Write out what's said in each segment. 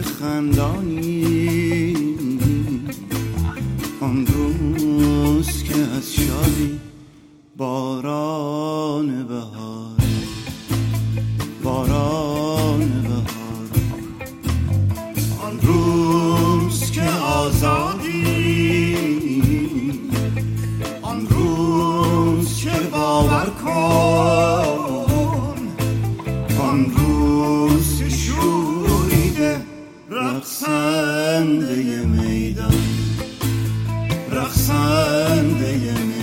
خندانی، آن روز که از شادی باران بهار، باران بهار، آن روز که آزادی، آن روز که باور کن، آن روز که شوریده رقصنده میدان، رقصنده میدان.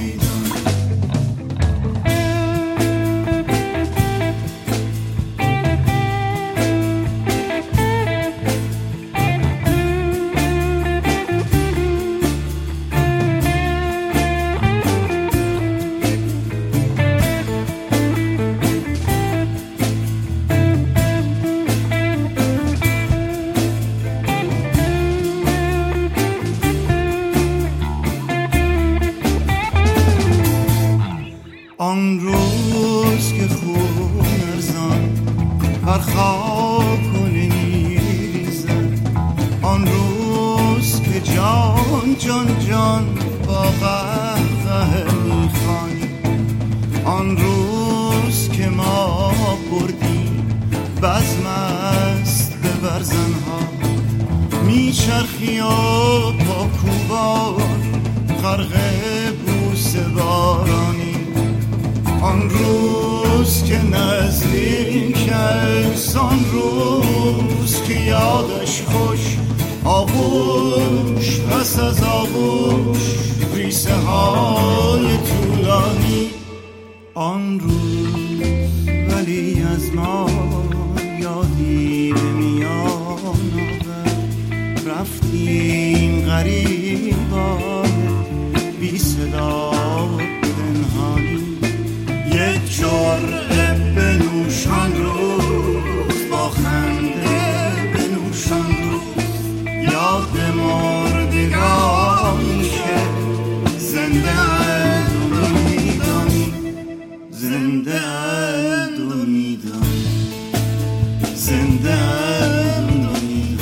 آن روز که خون ارزان بر خاک و نیریزد، آن روز که جان جان جان با قهقه میخوانی، آن روز که ما بردیم بزم است به برزنها، میچرخی و با کوبان غرق بوسه بارانی، آن روز که نزدیک است، آن روز که یادش خوش، آغوش پس از آغوش ریسه های طولانی، آن روز ولی از ما یادی به میان آورد، رفتیم غریبان بی صدا و پنهانی، یک جرعه بنوشان روز با خنده بنوشان روز، یاد مردگانی که زنده اند و میدانی، زنده اند و میدانی، زنده اند و میدانی.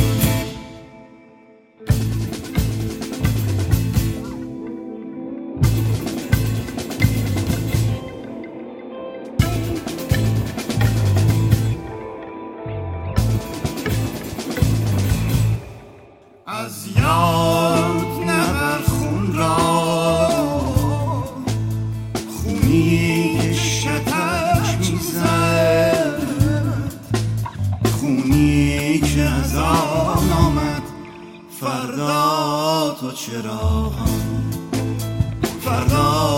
از یاد نبر خون را، خونی که شتک میزد، خونی که از آن آمد فردا تو چراغان، فردا